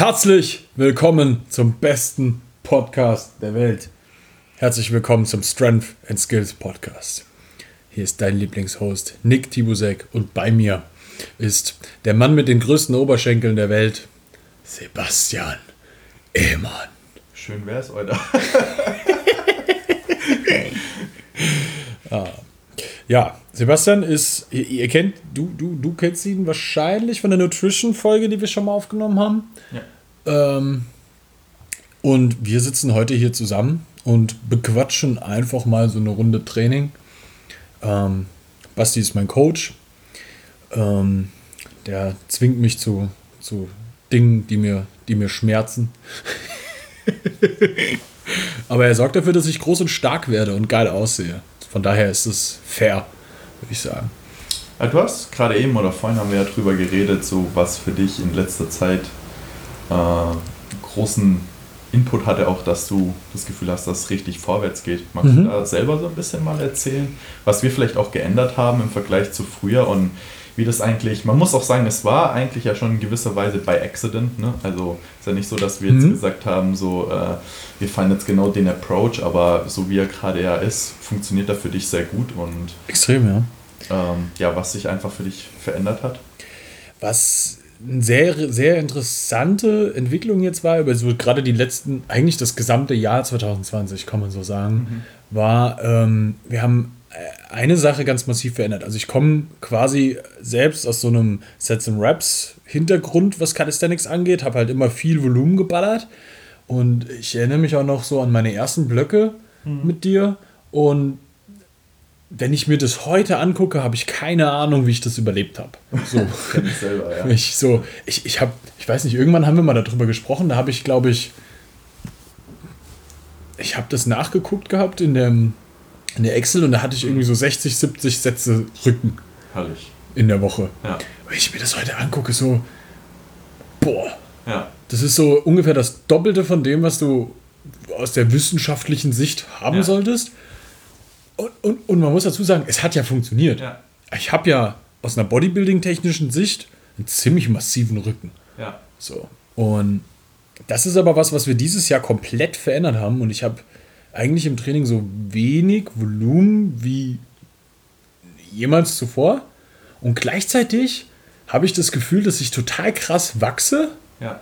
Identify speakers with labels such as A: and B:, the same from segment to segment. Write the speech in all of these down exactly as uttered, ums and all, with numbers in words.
A: Herzlich willkommen zum besten Podcast der Welt. Herzlich willkommen zum Strength and Skills Podcast. Hier ist dein Lieblingshost Nick Tibusek und bei mir ist der Mann mit den größten Oberschenkeln der Welt, Sebastian Ehmann.
B: Schön wär's, oder?
A: ah. Ja, Sebastian ist, ihr, ihr kennt, du, du, du kennst ihn wahrscheinlich von der Nutrition-Folge, die wir schon mal aufgenommen haben. Ja. Ähm, und wir sitzen heute hier zusammen und bequatschen einfach mal so eine Runde Training. Ähm, Basti ist mein Coach. Ähm, der zwingt mich zu, zu Dingen, die mir, die mir schmerzen. Aber er sorgt dafür, dass ich groß und stark werde und geil aussehe. Von daher ist es fair, würde ich sagen.
B: Ja, du hast gerade eben oder vorhin haben wir ja drüber geredet, so was für dich in letzter Zeit äh, großen Input hatte, auch dass du das Gefühl hast, dass es richtig vorwärts geht. Magst mhm. du da selber so ein bisschen mal erzählen, was wir vielleicht auch geändert haben im Vergleich zu früher und wie das eigentlich, man muss auch sagen, es war eigentlich ja schon in gewisser Weise by accident, ne? Also ist ja nicht so, dass wir jetzt mhm. gesagt haben, so äh, wir fanden jetzt genau den Approach, aber so wie er gerade ja ist, funktioniert er für dich sehr gut und
A: extrem, ja.
B: Ähm, ja, was sich einfach für dich verändert hat.
A: Was eine sehr, sehr interessante Entwicklung jetzt war, über so gerade die letzten, eigentlich das gesamte Jahr zwanzig zwanzig, kann man so sagen, mhm. war, ähm, wir haben eine Sache ganz massiv verändert. Also ich komme quasi selbst aus so einem Sets and Reps Hintergrund, was Calisthenics angeht, habe halt immer viel Volumen geballert und ich erinnere mich auch noch so an meine ersten Blöcke mhm. mit dir und wenn ich mir das heute angucke, habe ich keine Ahnung, wie ich das überlebt habe. So.
B: Kenn ich selber, ja.
A: Ich, so, ich, ich, hab, ich weiß nicht, irgendwann haben wir mal darüber gesprochen, da habe ich, glaube ich, ich habe das nachgeguckt gehabt in dem in der Excel und da hatte ich irgendwie so sechzig, siebzig Sätze Rücken.
B: Herrlich.
A: In der Woche.
B: Ja.
A: Wenn ich mir das heute angucke, so, boah,
B: ja.
A: das ist so ungefähr das Doppelte von dem, was du aus der wissenschaftlichen Sicht haben ja. solltest. Und, und, und man muss dazu sagen, es hat ja funktioniert.
B: Ja.
A: Ich habe ja aus einer Bodybuilding-technischen Sicht einen ziemlich massiven Rücken.
B: Ja.
A: So. Und das ist aber was, was wir dieses Jahr komplett verändert haben und ich habe eigentlich im Training so wenig Volumen wie jemals zuvor. Und gleichzeitig habe ich das Gefühl, dass ich total krass wachse,
B: ja.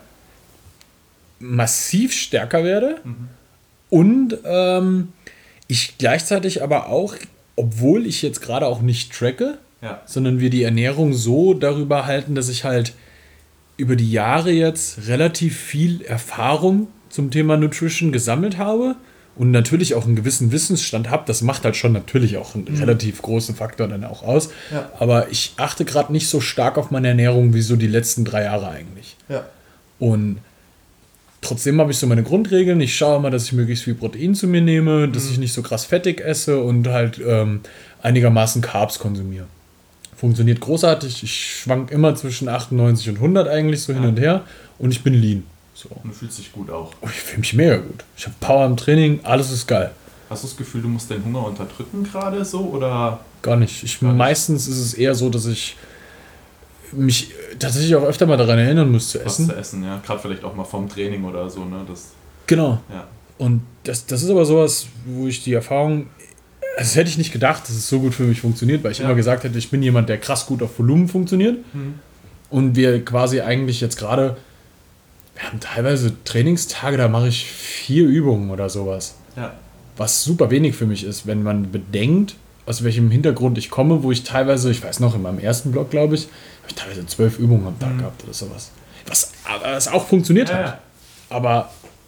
A: massiv stärker werde
B: mhm.
A: und ähm, ich gleichzeitig aber auch, obwohl ich jetzt gerade auch nicht tracke,
B: ja.
A: sondern wir die Ernährung so darüber halten, dass ich halt über die Jahre jetzt relativ viel Erfahrung zum Thema Nutrition gesammelt habe. Und natürlich auch einen gewissen Wissensstand habe, das macht halt schon natürlich auch einen mhm. relativ großen Faktor dann auch aus.
B: Ja.
A: Aber ich achte gerade nicht so stark auf meine Ernährung wie so die letzten drei Jahre eigentlich.
B: Ja.
A: Und trotzdem habe ich so meine Grundregeln. Ich schaue mal, dass ich möglichst viel Protein zu mir nehme, dass mhm. ich nicht so krass fettig esse und halt ähm, einigermaßen Carbs konsumiere. Funktioniert großartig. Ich schwank immer zwischen achtundneunzig und hundert eigentlich so ja. hin und her und ich bin lean. So.
B: Und du fühlst dich gut auch.
A: Ich fühle mich mega gut. Ich habe Power im Training, alles ist geil.
B: Hast du das Gefühl, du musst deinen Hunger unterdrücken gerade so oder?
A: Gar nicht. Ich, Gar nicht. Meistens ist es eher so, dass ich mich tatsächlich auch öfter mal daran erinnern muss zu essen.
B: Was zu essen, ja. Gerade vielleicht auch mal vorm Training oder so, ne? Das,
A: genau.
B: Ja.
A: Und das, das ist aber sowas, wo ich die Erfahrung, das hätte ich nicht gedacht, dass es so gut für mich funktioniert, weil ich ja. immer gesagt hätte, ich bin jemand, der krass gut auf Volumen funktioniert.
B: Mhm.
A: Und wir quasi eigentlich jetzt gerade wir haben teilweise Trainingstage, da mache ich vier Übungen oder sowas.
B: Ja.
A: Was super wenig für mich ist, wenn man bedenkt, aus welchem Hintergrund ich komme, wo ich teilweise, ich weiß noch, in meinem ersten Blog, glaube ich, habe ich teilweise zwölf Übungen am Tag mhm. gehabt oder sowas. Was, was auch funktioniert
B: ja,
A: hat.
B: Ja.
A: Aber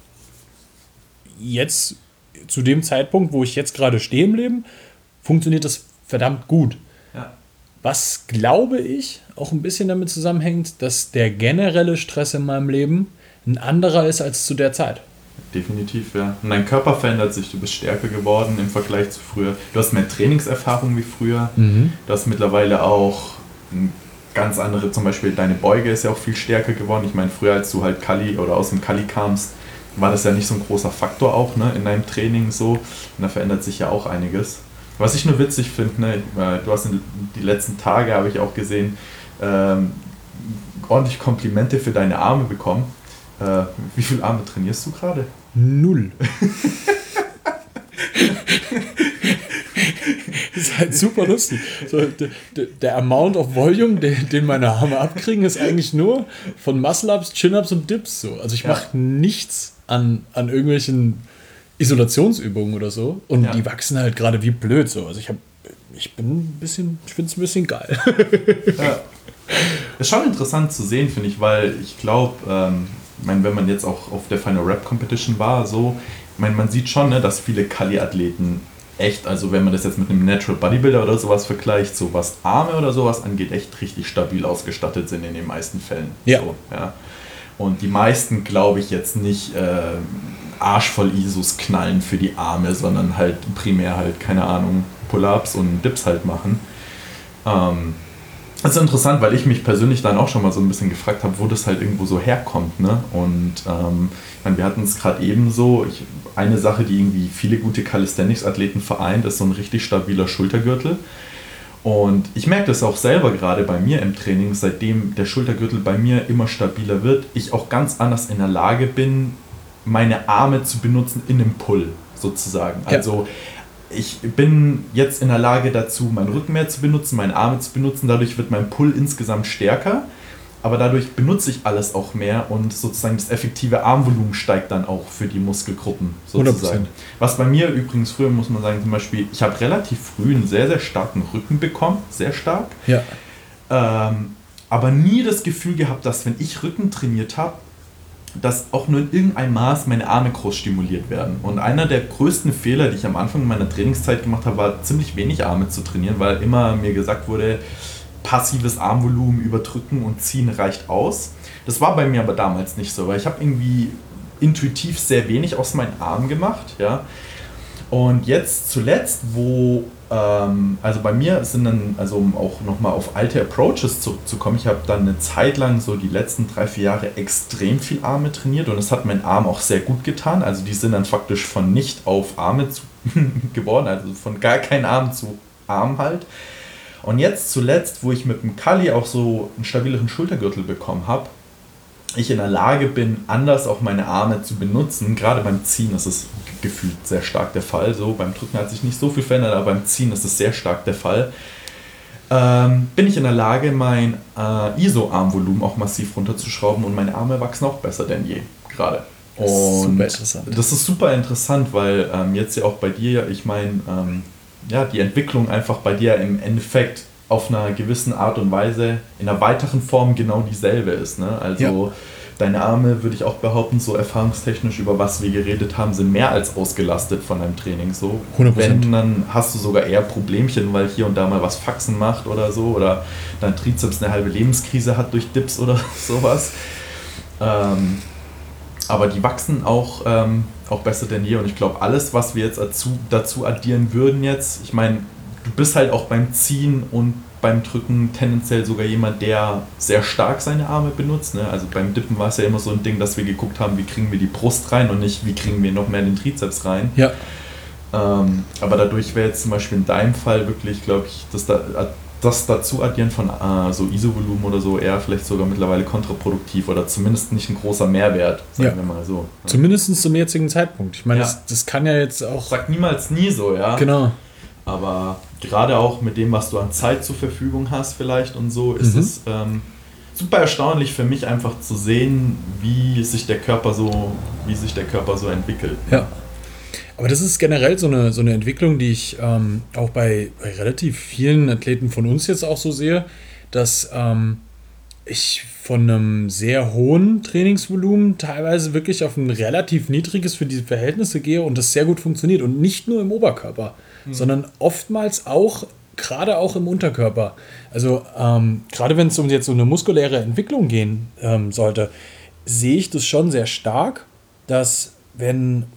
A: jetzt, zu dem Zeitpunkt, wo ich jetzt gerade stehe im Leben, funktioniert das verdammt gut.
B: Ja.
A: Was, glaube ich, auch ein bisschen damit zusammenhängt, dass der generelle Stress in meinem Leben ein anderer ist als zu der Zeit.
B: Definitiv, ja. Und dein Körper verändert sich, du bist stärker geworden im Vergleich zu früher. Du hast mehr Trainingserfahrung wie früher.
A: Mhm.
B: Du hast mittlerweile auch ganz andere, zum Beispiel deine Beuge ist ja auch viel stärker geworden. Ich meine, früher, als du halt Kali oder aus dem Kali kamst, war das ja nicht so ein großer Faktor auch, ne, in deinem Training so. Und da verändert sich ja auch einiges. Was ich nur witzig finde, ne, du hast in die letzten Tage, habe ich auch gesehen, ähm, ordentlich Komplimente für deine Arme bekommen. Äh, wie viele Arme trainierst du gerade?
A: Null. Das ist halt super lustig. So, der, der Amount of Volume, den, den meine Arme abkriegen, ist eigentlich nur von Muscle-Ups, Chin-Ups und Dips. So. Also ich ja. mache nichts an, an irgendwelchen Isolationsübungen oder so. Und ja. die wachsen halt gerade wie blöd. So. Also ich, hab, ich bin ein bisschen, ich finde es ein bisschen geil.
B: Ja. Ist schon interessant zu sehen, finde ich, weil ich glaube, ähm, ich meine, wenn man jetzt auch auf der Final Rap Competition war, so, ich meine, man sieht schon, ne, dass viele Kali-Athleten echt, also wenn man das jetzt mit einem Natural Bodybuilder oder sowas vergleicht, so was Arme oder sowas angeht, echt richtig stabil ausgestattet sind in den meisten Fällen.
A: Ja.
B: So, ja. Und die meisten, glaube ich, jetzt nicht äh, arschvoll Isos knallen für die Arme, sondern halt primär halt, keine Ahnung, Pull-Ups und Dips halt machen. Ähm, Das ist interessant, weil ich mich persönlich dann auch schon mal so ein bisschen gefragt habe, wo das halt irgendwo so herkommt. Ne? Und ähm, ich meine, wir hatten es gerade eben so, ich, eine Sache, die irgendwie viele gute Calisthenics-Athleten vereint, ist so ein richtig stabiler Schultergürtel. Und ich merke das auch selber gerade bei mir im Training, seitdem der Schultergürtel bei mir immer stabiler wird, ich auch ganz anders in der Lage bin, meine Arme zu benutzen in einem Pull sozusagen. Ja. Also ich bin jetzt in der Lage dazu, meinen Rücken mehr zu benutzen, meine Arme zu benutzen. Dadurch wird mein Pull insgesamt stärker, aber dadurch benutze ich alles auch mehr und sozusagen das effektive Armvolumen steigt dann auch für die Muskelgruppen sozusagen. hundert Prozent. Was bei mir übrigens früher, muss man sagen, zum Beispiel, ich habe relativ früh einen sehr, sehr starken Rücken bekommen, sehr stark.
A: Ja.
B: Ähm, aber nie das Gefühl gehabt, dass wenn ich Rücken trainiert habe, dass auch nur in irgendeinem Maß meine Arme groß stimuliert werden. Und einer der größten Fehler, die ich am Anfang meiner Trainingszeit gemacht habe, war ziemlich wenig Arme zu trainieren, weil immer mir gesagt wurde, passives Armvolumen überdrücken und ziehen reicht aus. Das war bei mir aber damals nicht so, weil ich habe irgendwie intuitiv sehr wenig aus meinen Armen gemacht. Ja? Und jetzt zuletzt, wo, ähm, also bei mir sind dann, also um auch nochmal auf alte Approaches zurückzukommen, ich habe dann eine Zeit lang, so die letzten drei, vier Jahre, extrem viel Arme trainiert und es hat meinen Arm auch sehr gut getan. Also die sind dann faktisch von nicht auf Arme zu, geworden, also von gar keinen Arm zu Arm halt. Und jetzt zuletzt, wo ich mit dem Kali auch so einen stabileren Schultergürtel bekommen habe, ich in der Lage bin, anders auch meine Arme zu benutzen. Gerade beim Ziehen ist es gefühlt sehr stark der Fall. So, beim Drücken hat sich nicht so viel verändert, aber beim Ziehen ist es sehr stark der Fall. Ähm, bin ich in der Lage, mein äh, I S O-Armvolumen auch massiv runterzuschrauben und meine Arme wachsen auch besser denn je gerade. Und das ist super interessant. Das ist super interessant, weil ähm, jetzt ja auch bei dir, ich meine, ähm, ja, die Entwicklung einfach bei dir im Endeffekt auf einer gewissen Art und Weise in einer weiteren Form genau dieselbe ist. Ne? Also ja. Deine Arme, würde ich auch behaupten, so erfahrungstechnisch, über was wir geredet haben, sind mehr als ausgelastet von deinem Training. So.
A: hundert Prozent.
B: Wenn, dann hast du sogar eher Problemchen, weil hier und da mal was Faxen macht oder so, oder dein Trizeps eine halbe Lebenskrise hat durch Dips oder sowas. Ähm, aber die wachsen auch, ähm, auch besser denn je und ich glaube, alles, was wir jetzt dazu, dazu addieren würden jetzt, ich meine, du bist halt auch beim Ziehen und beim Drücken tendenziell sogar jemand, der sehr stark seine Arme benutzt. Ne? Also beim Dippen war es ja immer so ein Ding, dass wir geguckt haben, wie kriegen wir die Brust rein und nicht, wie kriegen wir noch mehr den Trizeps rein.
A: Ja.
B: Ähm, aber dadurch wäre jetzt zum Beispiel in deinem Fall wirklich, glaube ich, das, da, das dazu addieren von äh, so I S O-Volumen oder so eher vielleicht sogar mittlerweile kontraproduktiv oder zumindest nicht ein großer Mehrwert, sagen
A: ja.
B: wir mal so.
A: Zumindest zum jetzigen Zeitpunkt. Ich meine, ja. das, das kann ja jetzt auch...
B: Sag niemals nie so, ja.
A: Genau.
B: Aber gerade auch mit dem, was du an Zeit zur Verfügung hast vielleicht und so, ist mhm. es ähm, super erstaunlich für mich einfach zu sehen, wie sich der Körper so, wie sich der Körper so entwickelt.
A: Ja. Aber das ist generell so eine, so eine Entwicklung, die ich ähm, auch bei, bei relativ vielen Athleten von uns jetzt auch so sehe, dass ähm, ich von einem sehr hohen Trainingsvolumen teilweise wirklich auf ein relativ niedriges für diese Verhältnisse gehe und das sehr gut funktioniert. Und nicht nur im Oberkörper, mhm. sondern oftmals auch, gerade auch im Unterkörper. Also ähm, gerade wenn es um jetzt so eine muskuläre Entwicklung gehen ähm, sollte, sehe ich das schon sehr stark, dass wenn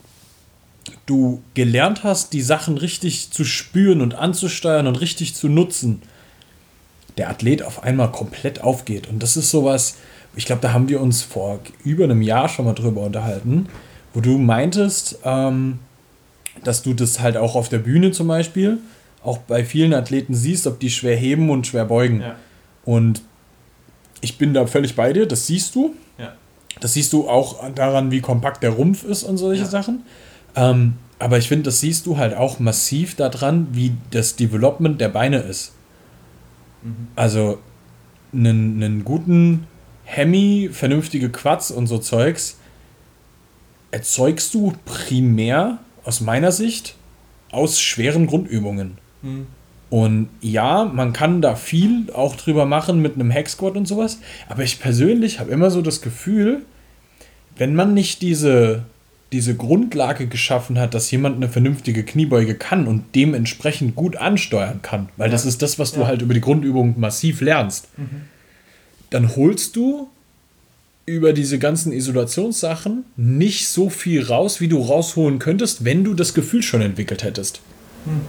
A: du gelernt hast, die Sachen richtig zu spüren und anzusteuern und richtig zu nutzen, der Athlet auf einmal komplett aufgeht. Und das ist sowas, ich glaube, da haben wir uns vor über einem Jahr schon mal drüber unterhalten, wo du meintest, ähm, dass du das halt auch auf der Bühne zum Beispiel auch bei vielen Athleten siehst, ob die schwer heben und schwer beugen.
B: Ja.
A: Und ich bin da völlig bei dir, das siehst du.
B: Ja.
A: Das siehst du auch daran, wie kompakt der Rumpf ist und solche ja. Sachen. Ähm, aber ich finde, das siehst du halt auch massiv daran, wie das Development der Beine ist. Mhm. Also einen, einen guten Hemi, vernünftige Quads und so Zeugs erzeugst du primär, aus meiner Sicht, aus schweren Grundübungen. Mhm. Und ja, man kann da viel auch drüber machen mit einem Hack-Squat und sowas, aber ich persönlich habe immer so das Gefühl, wenn man nicht diese, diese Grundlage geschaffen hat, dass jemand eine vernünftige Kniebeuge kann und dementsprechend gut ansteuern kann, weil ja. das ist das, was du ja. halt über die Grundübung massiv lernst, mhm. dann holst du über diese ganzen Isolationssachen nicht so viel raus, wie du rausholen könntest, wenn du das Gefühl schon entwickelt hättest. Hm.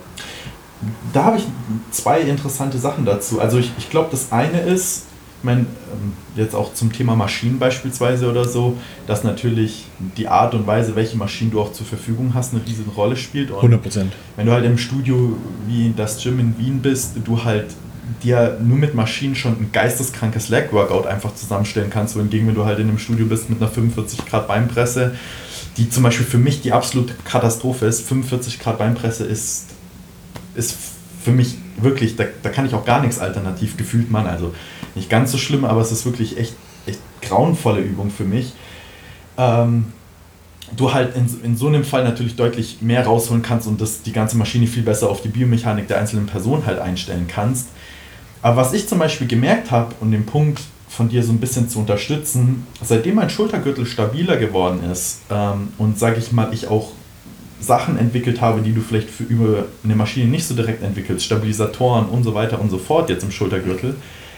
B: Da habe ich zwei interessante Sachen dazu. Also ich, ich glaube, das eine ist, ich meine, jetzt auch zum Thema Maschinen beispielsweise oder so, dass natürlich die Art und Weise, welche Maschinen du auch zur Verfügung hast, eine riesige Rolle spielt. Und
A: hundert Prozent.
B: Wenn du halt im Studio wie das Gym in Wien bist, du halt dir nur mit Maschinen schon ein geisteskrankes Leg-Workout einfach zusammenstellen kannst, wohingegen, wenn du halt in einem Studio bist mit einer fünfundvierzig Grad Beinpresse, die zum Beispiel für mich die absolute Katastrophe ist. fünfundvierzig Grad Beinpresse ist, ist für mich wirklich, da, da kann ich auch gar nichts alternativ gefühlt machen. Also nicht ganz so schlimm, aber es ist wirklich echt, echt grauenvolle Übung für mich. Ähm, du halt in, in so einem Fall natürlich deutlich mehr rausholen kannst und das, die ganze Maschine viel besser auf die Biomechanik der einzelnen Person halt einstellen kannst. Aber was ich zum Beispiel gemerkt habe, und den Punkt von dir so ein bisschen zu unterstützen, seitdem mein Schultergürtel stabiler geworden ist ähm, und sage ich mal, ich auch Sachen entwickelt habe, die du vielleicht für über eine Maschine nicht so direkt entwickelst, Stabilisatoren und so weiter und so fort jetzt im Schultergürtel,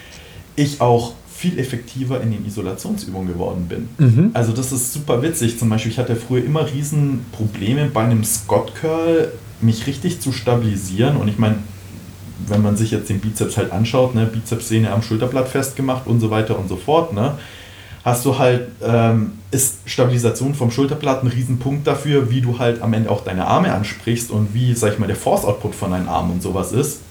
B: ich auch viel effektiver in den Isolationsübungen geworden bin. Mhm. Also das ist super witzig. Zum Beispiel, ich hatte früher immer riesen Probleme bei einem Scott Curl, mich richtig zu stabilisieren. Und ich meine, wenn man sich jetzt den Bizeps halt anschaut, ne, Bizepssehne am Schulterblatt festgemacht und so weiter und so fort, ne, hast du halt, ähm, ist Stabilisation vom Schulterblatt ein Riesenpunkt dafür, wie du halt am Ende auch deine Arme ansprichst und wie, sag ich mal, der Force-Output von deinen Armen und sowas ist.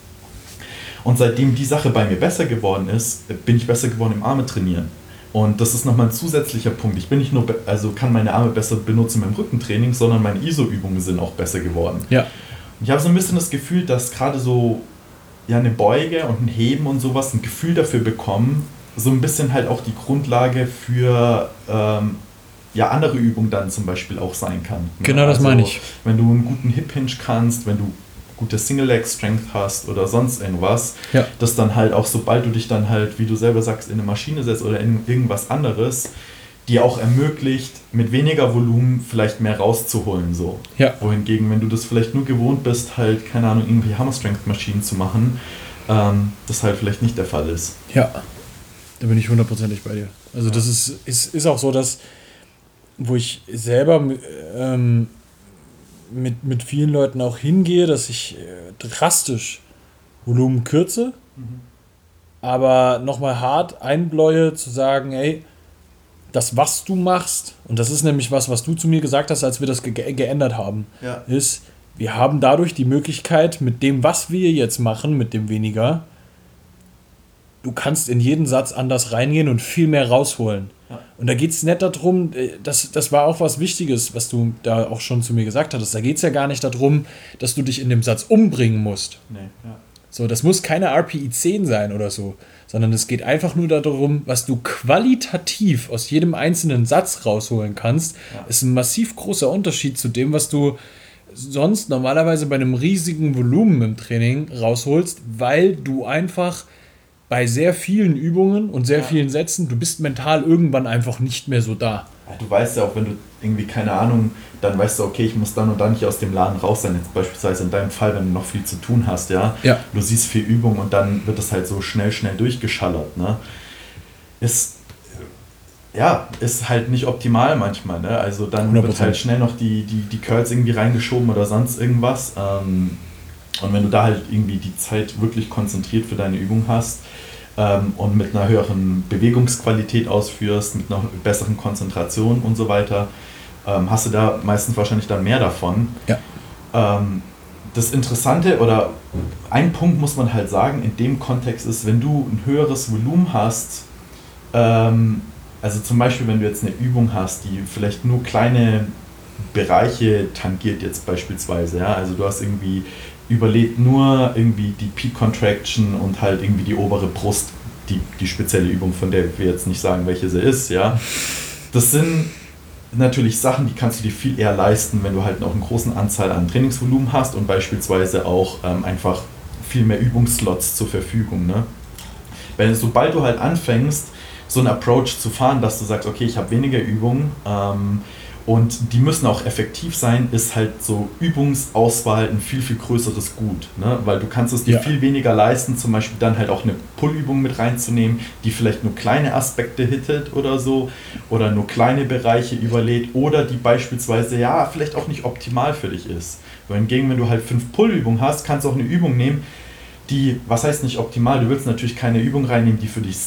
B: Und seitdem die Sache bei mir besser geworden ist, bin ich besser geworden im Arme trainieren. Und das ist nochmal ein zusätzlicher Punkt. Ich bin nicht nur, be- also kann meine Arme besser benutzen beim Rückentraining, sondern meine I S O-Übungen sind auch besser geworden.
A: Ja.
B: Und ich habe so ein bisschen das Gefühl, dass gerade so ja, eine Beuge und ein Heben und sowas ein Gefühl dafür bekommen, so ein bisschen halt auch die Grundlage für ähm, ja, andere Übungen dann zum Beispiel auch sein kann.
A: Genau, das
B: also,
A: meine ich.
B: Wenn du einen guten Hip Hinge kannst, wenn du gute Single-Leg-Strength hast oder sonst irgendwas,
A: ja.
B: dass dann halt auch, sobald du dich dann halt, wie du selber sagst, in eine Maschine setzt oder in irgendwas anderes, dir auch ermöglicht, mit weniger Volumen vielleicht mehr rauszuholen. So.
A: Ja.
B: Wohingegen, wenn du das vielleicht nur gewohnt bist, halt, keine Ahnung, irgendwie Hammer-Strength-Maschinen zu machen, ähm, das halt vielleicht nicht der Fall ist.
A: Ja, da bin ich hundertprozentig bei dir. Also das ist, ist, ist auch so, dass, wo ich selber ähm, mit, mit vielen Leuten auch hingehe, dass ich äh, drastisch Volumen kürze, mhm. aber nochmal hart einbläue, zu sagen, ey, das, was du machst, und das ist nämlich was, was du zu mir gesagt hast, als wir das ge- geändert haben,
B: ja.
A: ist, wir haben dadurch die Möglichkeit, mit dem, was wir jetzt machen, mit dem weniger, du kannst in jeden Satz anders reingehen und viel mehr rausholen.
B: Ja.
A: Und da geht es nicht darum, das, das war auch was Wichtiges, was du da auch schon zu mir gesagt hattest, da geht es ja gar nicht darum, dass du dich in dem Satz umbringen musst.
B: Nee, ja.
A: So, das muss keine R P I zehn sein oder so, sondern es geht einfach nur darum, was du qualitativ aus jedem einzelnen Satz rausholen kannst, ja. ist ein massiv großer Unterschied zu dem, was du sonst normalerweise bei einem riesigen Volumen im Training rausholst, weil du einfach bei sehr vielen Übungen und sehr ja. vielen Sätzen, du bist mental irgendwann einfach nicht mehr so da.
B: Ja, du weißt ja auch, wenn du irgendwie, keine Ahnung, dann weißt du, okay, ich muss dann und dann nicht aus dem Laden raus sein, jetzt beispielsweise in deinem Fall, wenn du noch viel zu tun hast, ja,
A: ja.
B: du siehst viel Übung und dann wird das halt so schnell, schnell durchgeschallert, ne, ist, ja, ist halt nicht optimal manchmal, ne, also dann hundert Prozent. Wird halt schnell noch die, die, die Curls irgendwie reingeschoben oder sonst irgendwas, ähm, und wenn du da halt irgendwie die Zeit wirklich konzentriert für deine Übung hast, und mit einer höheren Bewegungsqualität ausführst, mit einer besseren Konzentration und so weiter, ähm, hast du da meistens wahrscheinlich dann mehr davon.
A: Ja.
B: Ähm, das Interessante oder ein Punkt muss man halt sagen, in dem Kontext ist, wenn du ein höheres Volumen hast, ähm, also zum Beispiel, wenn du jetzt eine Übung hast, die vielleicht nur kleine Bereiche tangiert jetzt beispielsweise, ja, also du hast irgendwie überlebt nur irgendwie die Peak Contraction und halt irgendwie die obere Brust, die, die spezielle Übung, von der wir jetzt nicht sagen, welche sie ist, ja. Das sind natürlich Sachen, die kannst du dir viel eher leisten, wenn du halt auch eine große Anzahl an Trainingsvolumen hast und beispielsweise auch ähm, einfach viel mehr Übungsslots zur Verfügung, ne? Weil sobald du halt anfängst, so einen Approach zu fahren, dass du sagst, okay, ich habe weniger Übungen ähm, und die müssen auch effektiv sein, ist halt so Übungsauswahl ein viel, viel größeres Gut, ne? Weil du kannst es dir ja. viel weniger leisten, zum Beispiel dann halt auch eine Pull-Übung mit reinzunehmen, die vielleicht nur kleine Aspekte hittet oder so oder nur kleine Bereiche überlädt oder die beispielsweise ja vielleicht auch nicht optimal für dich ist. Wohingegen, wenn du halt fünf Pull-Übungen hast, kannst du auch eine Übung nehmen, die, was heißt nicht optimal, du willst natürlich keine Übung reinnehmen, die für dich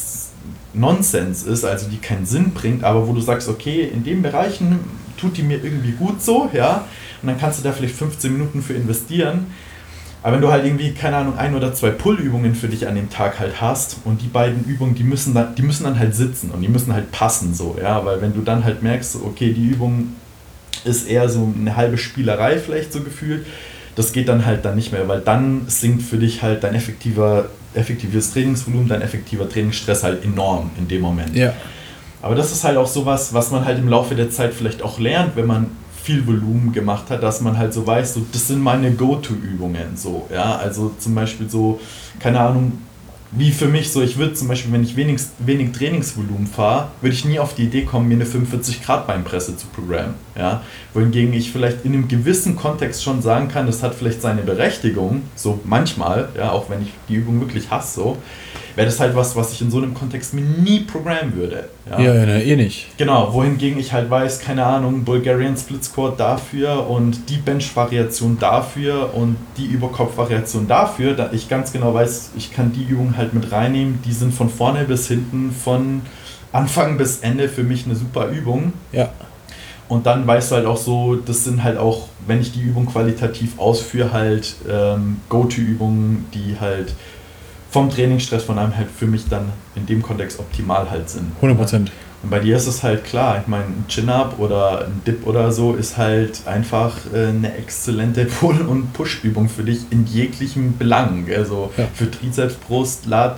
B: Nonsens ist, also die keinen Sinn bringt, aber wo du sagst, okay, in den Bereichen tut die mir irgendwie gut so, ja, und dann kannst du da vielleicht fünfzehn Minuten für investieren, aber wenn du halt irgendwie, keine Ahnung, ein oder zwei Pull-Übungen für dich an dem Tag halt hast und die beiden Übungen, die müssen dann, die müssen dann halt sitzen und die müssen halt passen so, ja, weil wenn du dann halt merkst, okay, die Übung ist eher so eine halbe Spielerei vielleicht so gefühlt, das geht dann halt dann nicht mehr, weil dann sinkt für dich halt dein effektiver, effektives Trainingsvolumen, dein effektiver Trainingsstress halt enorm in dem Moment. Ja. Aber das ist halt auch sowas, was man halt im Laufe der Zeit vielleicht auch lernt, wenn man viel Volumen gemacht hat, dass man halt so weiß, so, das sind meine Go-To-Übungen, so, ja, also zum Beispiel so, keine Ahnung, wie für mich so, ich würde zum Beispiel, wenn ich wenig, wenig Trainingsvolumen fahre, würde ich nie auf die Idee kommen, mir eine fünfundvierzig Grad Beinpresse zu programmen, ja, wohingegen ich vielleicht in einem gewissen Kontext schon sagen kann, das hat vielleicht seine Berechtigung, so manchmal, ja, auch wenn ich die Übung wirklich hasse, so, wäre das halt was, was ich in so einem Kontext mir nie programmen würde. Ja,
A: ja ne, eh nicht.
B: Genau, wohingegen ich halt weiß, keine Ahnung, Bulgarian Split Squat dafür und die Bench-Variation dafür und die Überkopf-Variation dafür, da ich ganz genau weiß, ich kann die Übungen halt mit reinnehmen, die sind von vorne bis hinten, von Anfang bis Ende für mich eine super Übung.
A: Ja.
B: Und dann weißt du halt auch so, das sind halt auch, wenn ich die Übung qualitativ ausführe, halt ähm, Go-To-Übungen, die halt vom Trainingsstress von einem halt für mich dann in dem Kontext optimal halt sind.
A: hundert Prozent.
B: Und bei dir ist es halt klar, ich meine, ein Chin-Up oder ein Dip oder so ist halt einfach äh, eine exzellente Pull- und Push-Übung für dich in jeglichem Belang. Also ja. für Trizeps, Brust, Lat,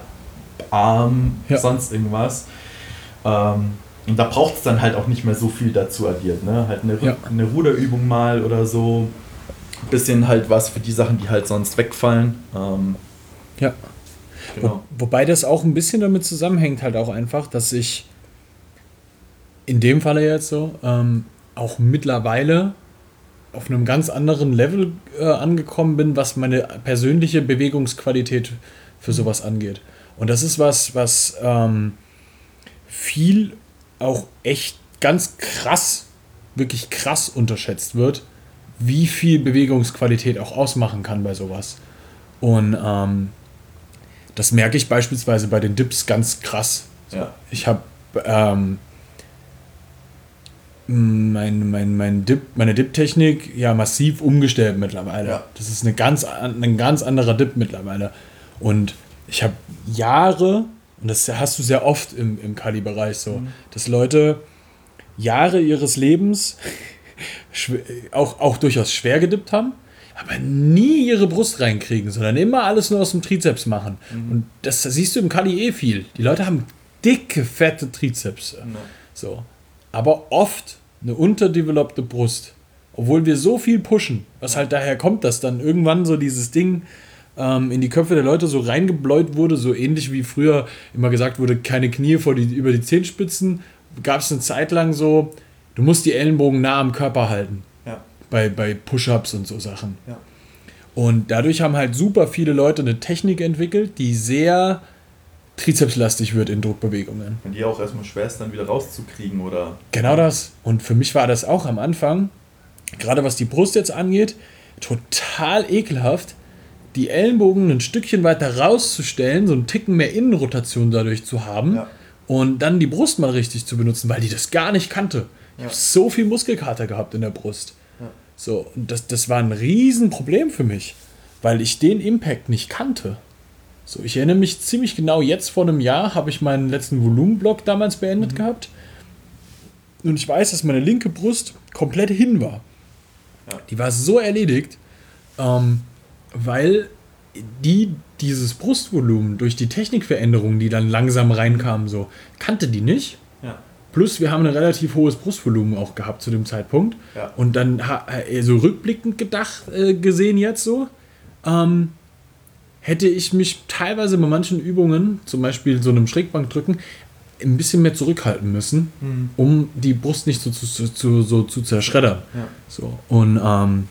B: Arm, ja. sonst irgendwas. Ähm, und da braucht es dann halt auch nicht mehr so viel dazu addiert. Ne? Halt eine, ja. eine Ruderübung mal oder so. Bisschen halt was für die Sachen, die halt sonst wegfallen. Ähm,
A: ja. Genau. Wo, wobei das auch ein bisschen damit zusammenhängt, halt auch einfach, dass ich in dem Falle jetzt so ähm, auch mittlerweile auf einem ganz anderen Level äh, angekommen bin, was meine persönliche Bewegungsqualität für sowas angeht. Und das ist was, was ähm, viel auch echt ganz krass, wirklich krass unterschätzt wird, wie viel Bewegungsqualität auch ausmachen kann bei sowas. Und ähm, das merke ich beispielsweise bei den Dips ganz krass.
B: Ja.
A: Ich habe ähm, mein, mein, mein Dip, meine Dip-Technik ja massiv umgestellt mittlerweile. Ja. Das ist eine ganz, ein ganz anderer Dip mittlerweile. Und ich habe Jahre, und das hast du sehr oft im, im Kali-Bereich so, mhm. dass Leute Jahre ihres Lebens auch, auch durchaus schwer gedippt haben, aber nie ihre Brust reinkriegen, sondern immer alles nur aus dem Trizeps machen. Mhm. Und das siehst du im Kali eh viel. Die Leute haben dicke, fette Trizeps. Mhm. So. Aber oft eine unterdevelopte Brust. Obwohl wir so viel pushen, was halt daher kommt, dass dann irgendwann so dieses Ding ähm, in die Köpfe der Leute so reingebläut wurde, so ähnlich wie früher immer gesagt wurde, keine Knie vor die, über die Zehenspitzen, gab es eine Zeit lang so, du musst die Ellenbogen nah am Körper halten. Bei, bei Push-Ups und so Sachen.
B: Ja.
A: Und dadurch haben halt super viele Leute eine Technik entwickelt, die sehr trizepslastig wird in Druckbewegungen.
B: Und die auch erstmal schwer ist, dann wieder rauszukriegen, oder?
A: Genau das. Und für mich war das auch am Anfang, gerade was die Brust jetzt angeht, total ekelhaft, die Ellenbogen ein Stückchen weiter rauszustellen, so einen Ticken mehr Innenrotation dadurch zu haben ja. und dann die Brust mal richtig zu benutzen, weil die das gar nicht kannte. Ich ja. habe so viel Muskelkater gehabt in der Brust. So, und das, das war ein Riesenproblem für mich, weil ich den Impact nicht kannte. So, ich erinnere mich ziemlich genau, jetzt vor einem Jahr habe ich meinen letzten Volumenblock damals beendet mhm. gehabt Und ich weiß, dass meine linke Brust komplett hin war.
B: Ja.
A: Die war so erledigt, ähm, weil die dieses Brustvolumen durch die Technikveränderungen, die dann langsam reinkamen, so, kannte die nicht.
B: Ja.
A: Plus wir haben ein relativ hohes Brustvolumen auch gehabt zu dem Zeitpunkt.
B: Ja.
A: Und dann äh, so rückblickend gedacht, äh, gesehen jetzt so, ähm, hätte ich mich teilweise bei manchen Übungen, zum Beispiel so einem Schrägbankdrücken, ein bisschen mehr zurückhalten müssen,
B: mhm. um
A: die Brust nicht so zu, zu, so zu zerschreddern.
B: Ja.
A: So, und ähm,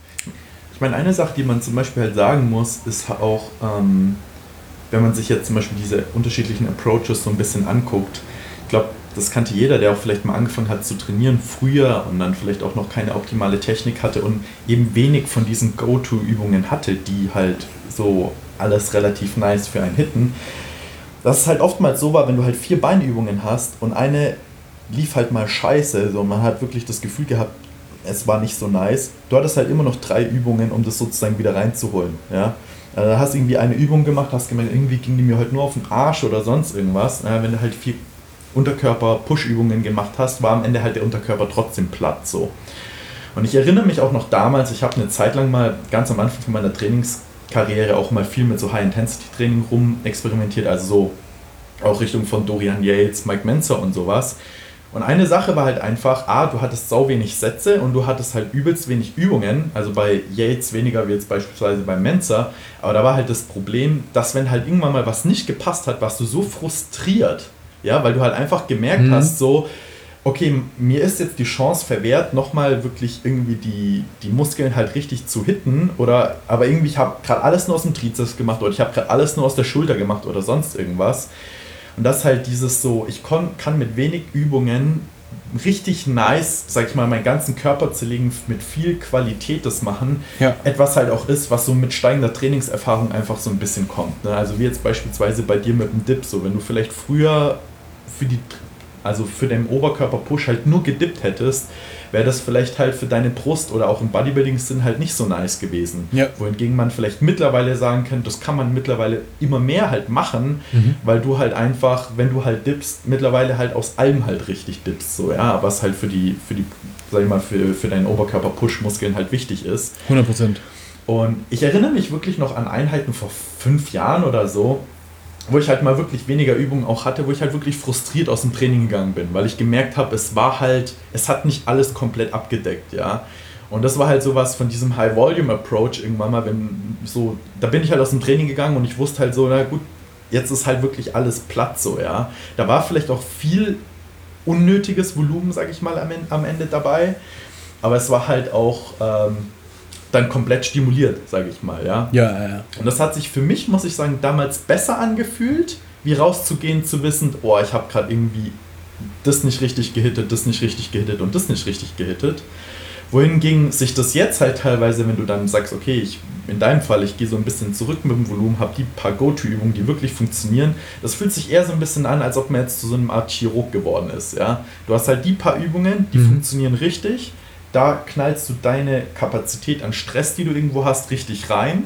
B: ich meine, eine Sache, die man zum Beispiel halt sagen muss, ist auch, ähm, wenn man sich jetzt zum Beispiel diese unterschiedlichen Approaches so ein bisschen anguckt, ich glaube, das kannte jeder, der auch vielleicht mal angefangen hat zu trainieren früher und dann vielleicht auch noch keine optimale Technik hatte und eben wenig von diesen Go-To-Übungen hatte, die halt so alles relativ nice für einen hitten. Dass es halt oftmals so war, wenn du halt vier Beinübungen hast und eine lief halt mal scheiße, so man hat wirklich das Gefühl gehabt, es war nicht so nice. Du hattest halt immer noch drei Übungen, um das sozusagen wieder reinzuholen. Ja? Also hast irgendwie eine Übung gemacht, hast gemerkt, irgendwie ging die mir heute nur auf den Arsch oder sonst irgendwas. Ja, wenn du halt vier Unterkörper-Push-Übungen gemacht hast, war am Ende halt der Unterkörper trotzdem platt. So. Und ich erinnere mich auch noch damals, ich habe eine Zeit lang mal ganz am Anfang von meiner Trainingskarriere auch mal viel mit so High-Intensity-Training rum experimentiert, also so auch Richtung von Dorian Yates, Mike Mentzer und sowas. Und eine Sache war halt einfach, A, du hattest sau wenig Sätze und du hattest halt übelst wenig Übungen, also bei Yates weniger wie jetzt beispielsweise bei Mentzer, aber da war halt das Problem, dass wenn halt irgendwann mal was nicht gepasst hat, warst du so frustriert, ja, weil du halt einfach gemerkt mhm. hast, so, okay, mir ist jetzt die Chance verwehrt, nochmal wirklich irgendwie die, die Muskeln halt richtig zu hitten, oder, aber irgendwie, ich habe gerade alles nur aus dem Trizeps gemacht oder ich habe gerade alles nur aus der Schulter gemacht oder sonst irgendwas. Und das ist halt dieses so, ich kon, kann mit wenig Übungen richtig nice, sag ich mal, meinen ganzen Körper zerlegen, mit viel Qualität das machen. Ja. Etwas halt auch ist, was so mit steigender Trainingserfahrung einfach so ein bisschen kommt. Ne? Also wie jetzt beispielsweise bei dir mit dem Dip, so wenn du vielleicht früher für die, also für deinen Oberkörper-Push halt nur gedippt hättest, wäre das vielleicht halt für deine Brust oder auch im Bodybuilding-Sinn halt nicht so nice gewesen. Ja. Wohingegen man vielleicht mittlerweile sagen kann, das kann man mittlerweile immer mehr halt machen, mhm. weil du halt einfach, wenn du halt dippst, mittlerweile halt aus allem halt richtig dippst, so, ja, was halt für die, für die, sag ich mal, für, für deinen Oberkörper-Push-Muskeln halt wichtig ist.
A: hundert Prozent.
B: Und ich erinnere mich wirklich noch an Einheiten vor fünf Jahren oder so, wo ich halt mal wirklich weniger Übungen auch hatte, wo ich halt wirklich frustriert aus dem Training gegangen bin, weil ich gemerkt habe, es war halt, es hat nicht alles komplett abgedeckt, ja. Und das war halt sowas von diesem High-Volume-Approach irgendwann mal, wenn so, da bin ich halt aus dem Training gegangen und ich wusste halt so, na gut, jetzt ist halt wirklich alles platt so, ja. Da war vielleicht auch viel unnötiges Volumen, sag ich mal, am, am Ende dabei, aber es war halt auch ähm, dann komplett stimuliert, sage ich mal, ja.
A: Ja, ja, ja.
B: Und das hat sich für mich, muss ich sagen, damals besser angefühlt, wie rauszugehen, zu wissen, oh, ich habe gerade irgendwie das nicht richtig gehittet, das nicht richtig gehittet und das nicht richtig gehittet. Wohingegen sich das jetzt halt teilweise, wenn du dann sagst, okay, ich, in deinem Fall, ich gehe so ein bisschen zurück mit dem Volumen, habe die paar Go-To-Übungen, die wirklich funktionieren, das fühlt sich eher so ein bisschen an, als ob man jetzt zu so einem Art Chirurg geworden ist, ja. Du hast halt die paar Übungen, die mhm. funktionieren richtig, da knallst du deine Kapazität an Stress, die du irgendwo hast, richtig rein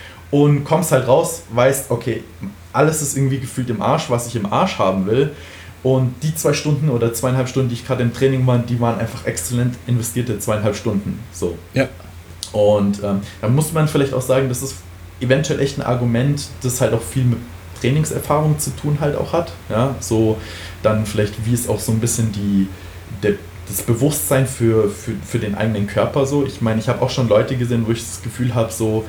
B: und kommst halt raus, weißt, okay, alles ist irgendwie gefühlt im Arsch, was ich im Arsch haben will. Und die zwei Stunden oder zweieinhalb Stunden, die ich gerade im Training war, die waren einfach exzellent investierte zweieinhalb Stunden. So.
A: Ja.
B: Und ähm, dann muss man vielleicht auch sagen, das ist eventuell echt ein Argument, das halt auch viel mit Trainingserfahrung zu tun halt auch hat. Ja, so dann vielleicht, wie es auch so ein bisschen die, der, das Bewusstsein für, für, für den eigenen Körper so. Ich meine, ich habe auch schon Leute gesehen, wo ich das Gefühl habe, so,